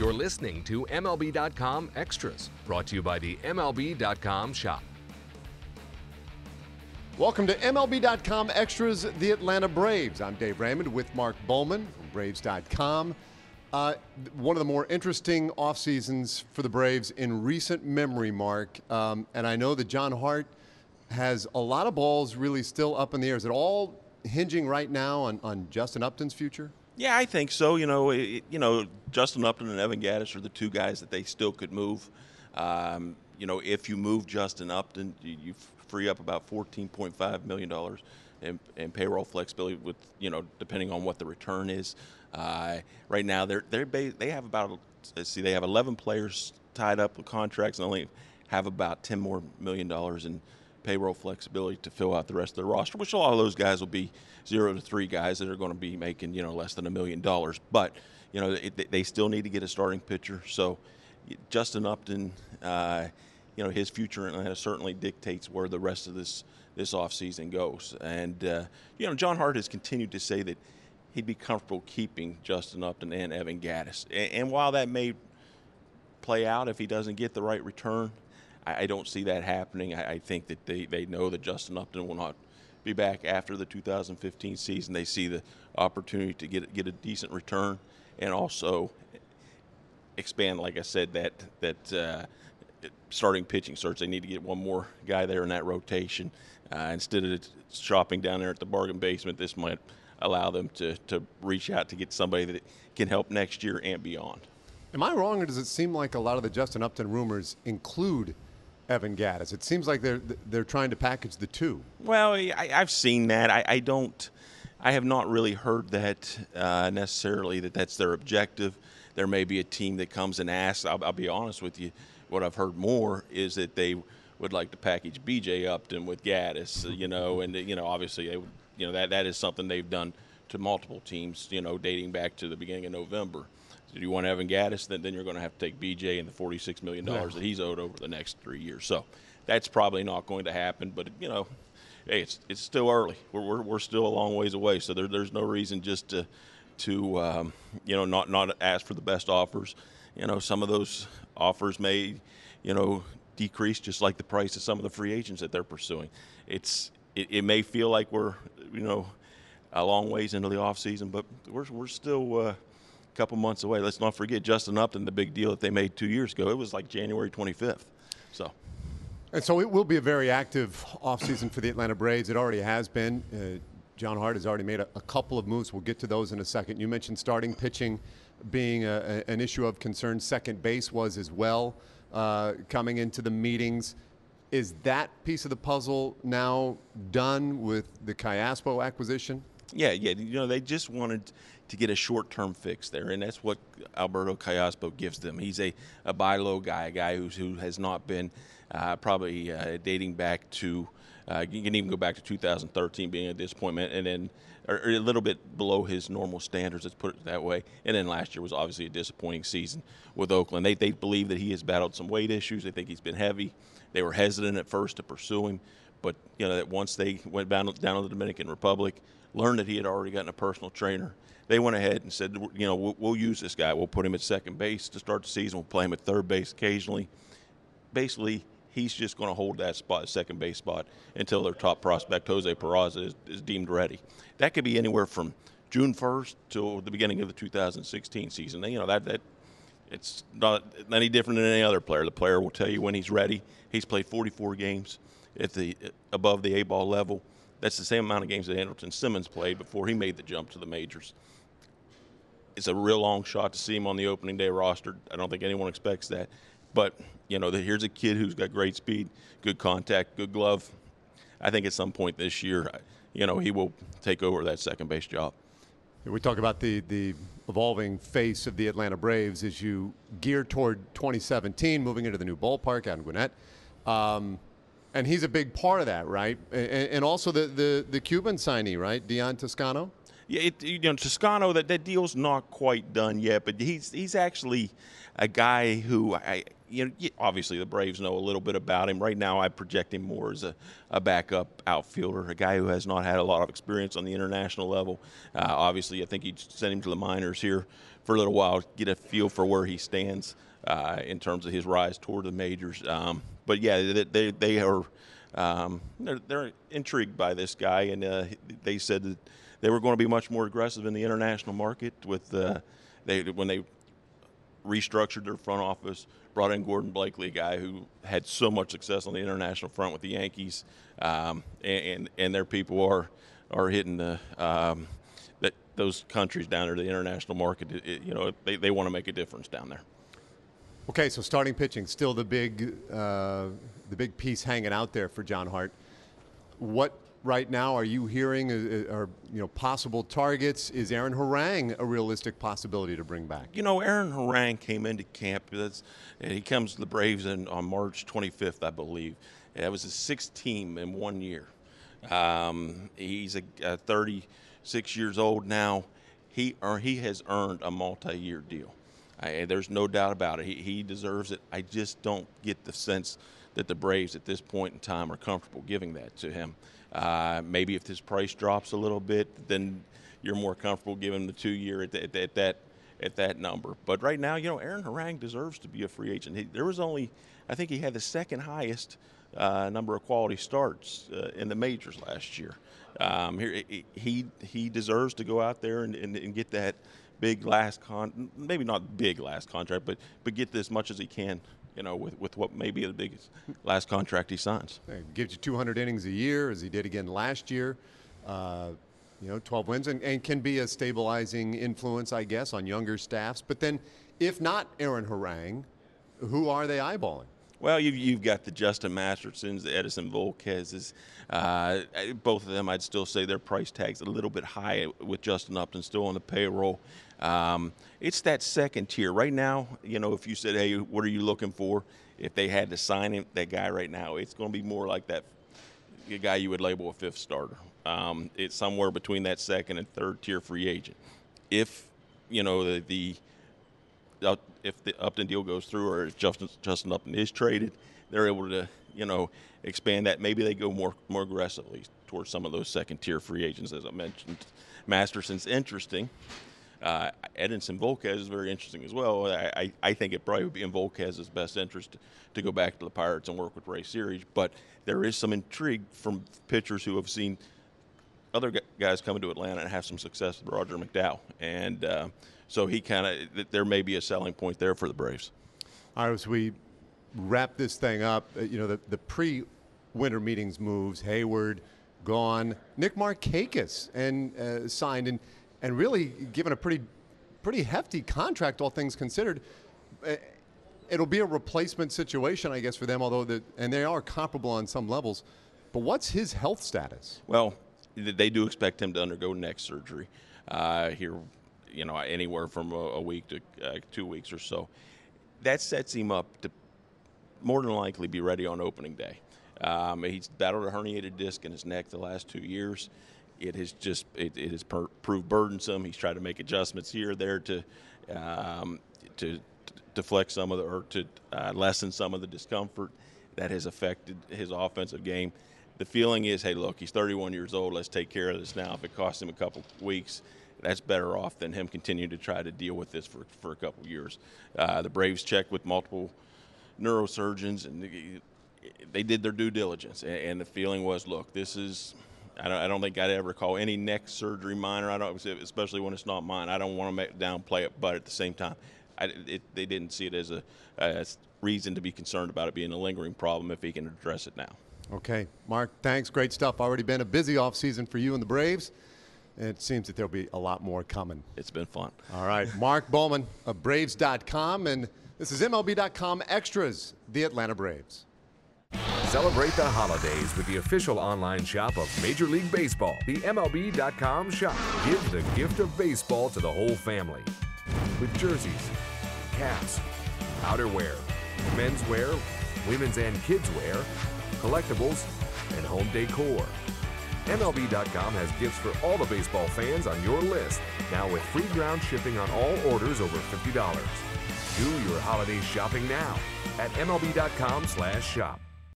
You're listening to MLB.com Extras, brought to you by the MLB.com shop. Welcome to MLB.com Extras, the Atlanta Braves. I'm Dave Raymond with Mark Bowman from Braves.com. One of the more interesting off seasons for the Braves in recent memory, Mark. And I know that John Hart has a lot of balls really still up in the air. Is it all hinging right now on Justin Upton's future? Yeah, I think so. Justin Upton and Evan Gattis are the two guys that they still could move. If you move Justin Upton, you free up about $14.5 million in payroll flexibility with, depending on what the return is. Right now, they have about, they have 11 players tied up with contracts and only have about $10 more million in payroll flexibility to fill out the rest of the roster, which a lot of those guys will be 0 to 3 guys that are going to be making, less than $1 million. But, they still need to get a starting pitcher. So Justin Upton, his future in Atlanta certainly dictates where the rest of this offseason goes. And, John Hart has continued to say that he'd be comfortable keeping Justin Upton and Evan Gattis. And while that may play out if he doesn't get the right return, I don't see that happening. I think that they know that Justin Upton will not be back after the 2015 season. They see the opportunity to get a decent return and also expand, like I said, that starting pitching search. They need to get one more guy there in that rotation. Instead of shopping down there at the bargain basement, this might allow them to reach out to get somebody that can help next year and beyond. Am I wrong, or does it seem like a lot of the Justin Upton rumors include Evan Gattis? It seems like they're trying to package the two. Well, I've seen that. I have not really heard that necessarily that's their objective. There may be a team that comes and asks. I'll be honest with you. What I've heard more is that they would like to package B.J. Upton with Gattis, and obviously they would, that is something they've done to multiple teams, dating back to the beginning of November. So do you want Evan Gattis? Then you're going to have to take B.J. and the $46 million that he's owed over the next 3 years. So that's probably not going to happen. But hey, it's still early. We're still a long ways away. So there's no reason just to not ask for the best offers. Some of those offers may, decrease just like the price of some of the free agents that they're pursuing. It may feel like we're, a long ways into the offseason, but we're still a couple months away. Let's not forget Justin Upton, the big deal that they made 2 years ago. It was like January 25th. And so it will be a very active offseason for the Atlanta Braves. It already has been. John Hart has already made a couple of moves. We'll get to those in a second. You mentioned starting pitching being an issue of concern. Second base was as well coming into the meetings. Is that piece of the puzzle now done with the Callaspo acquisition? Yeah. They just wanted to get a short-term fix there, and that's what Alberto Callaspo gives them. He's a buy low guy, a guy who has not been probably dating back to you can even go back to 2013 being a disappointment, and then or a little bit below his normal standards, let's put it that way. And then last year was obviously a disappointing season with Oakland. They believe that he has battled some weight issues. They think he's been heavy. They were hesitant at first to pursue him, but that once they went down to the Dominican Republic, learned that he had already gotten a personal trainer, they went ahead and said, we'll use this guy. We'll put him at second base to start the season. We'll play him at third base occasionally. Basically, he's just going to hold that spot, second base spot, until their top prospect, Jose Peraza, is deemed ready. That could be anywhere from June 1st to the beginning of the 2016 season. That it's not any different than any other player. The player will tell you when he's ready. He's played 44 games at above the A-ball level. That's the same amount of games that Andrelton Simmons played before he made the jump to the majors. It's a real long shot to see him on the opening day roster. I don't think anyone expects that. But, here's a kid who's got great speed, good contact, good glove. I think at some point this year, he will take over that second base job. We talk about the evolving face of the Atlanta Braves as you gear toward 2017, moving into the new ballpark out in Gwinnett. And he's a big part of that, right? And also the Cuban signee, right? Dion Toscano? Yeah, Toscano, that deal's not quite done yet, but he's actually a guy who obviously the Braves know a little bit about him. Right now I project him more as a backup outfielder, a guy who has not had a lot of experience on the international level. Obviously I think you'd send him to the minors here for a little while, get a feel for where he stands in terms of his rise toward the majors. But yeah, they are they're intrigued by this guy, and they said that they were going to be much more aggressive in the international market with when they restructured their front office, brought in Gordon Blakely, a guy who had so much success on the international front with the Yankees, and their people are hitting those countries down there, the international market. They want to make a difference down there. Okay, so starting pitching, still the big piece hanging out there for John Hart. What right now are you hearing are possible targets? Is Aaron Harang a realistic possibility to bring back? Aaron Harang came into camp. He comes to the Braves on March 25th, I believe. That was his sixth team in 1 year. He's 36 years old now. He has earned a multi-year deal. There's no doubt about it. He deserves it. I just don't get the sense that the Braves at this point in time are comfortable giving that to him. Maybe if his price drops a little bit, then you're more comfortable giving him the 2-year at that number. But right now, Aaron Harang deserves to be a free agent. I think he had the second highest number of quality starts in the majors last year. He deserves to go out there and get that big maybe not big last contract, but get as much as he can, with what may be the biggest last contract he signs. Gives you 200 innings a year, as he did again last year. 12 wins, and can be a stabilizing influence, I guess, on younger staffs. But then, if not Aaron Harang, who are they eyeballing? Well, you've got the Justin Mastersons, the Edinson Volquezes. Both of them, I'd still say their price tag's a little bit high with Justin Upton still on the payroll. It's that second tier. Right now, if you said, hey, what are you looking for? If they had to sign him, that guy right now, it's going to be more like that guy you would label a fifth starter. It's somewhere between that second and third tier free agent. If, if the Upton deal goes through, or if Justin Upton is traded, they're able to, expand that. Maybe they go more aggressively towards some of those second-tier free agents, as I mentioned. Masterson's interesting. Edinson Volquez is very interesting as well. I think it probably would be in Volquez's best interest to go back to the Pirates and work with Ray Searage, but there is some intrigue from pitchers who have seen other guys come into Atlanta and have some success with Roger McDowell, and so there may be a selling point there for the Braves. All right, as we wrap this thing up, the pre-winter meetings moves, Hayward gone, Nick Markakis and signed and really given a pretty hefty contract, all things considered. It'll be a replacement situation, I guess, for them, and they are comparable on some levels. But what's his health status? Well, they do expect him to undergo neck surgery here, anywhere from a week to 2 weeks or so. That sets him up to more than likely be ready on opening day. He's battled a herniated disc in his neck the last 2 years. It has proved burdensome. He's tried to make adjustments here or there to deflect some of or to lessen some of the discomfort that has affected his offensive game. The feeling is, hey, look, he's 31 years old. Let's take care of this now. If it costs him a couple weeks, that's better off than him continuing to try to deal with this for a couple years. The Braves checked with multiple neurosurgeons, and they did their due diligence. And the feeling was, look, this is – I don't think I'd ever call any neck surgery minor. Especially when it's not mine. I don't want to downplay it, but at the same time, they didn't see it as a reason to be concerned about it being a lingering problem if he can address it now. Okay, Mark, thanks. Great stuff. Already been a busy offseason for you and the Braves. And it seems that there'll be a lot more coming. It's been fun. All right, Mark Bowman of Braves.com, and this is MLB.com Extras, the Atlanta Braves. Celebrate the holidays with the official online shop of Major League Baseball, the MLB.com shop. Give the gift of baseball to the whole family with jerseys, caps, outerwear, menswear, women's and kids' wear, collectibles, and home decor. MLB.com has gifts for all the baseball fans on your list, now with free ground shipping on all orders over $50. Do your holiday shopping now at MLB.com/shop.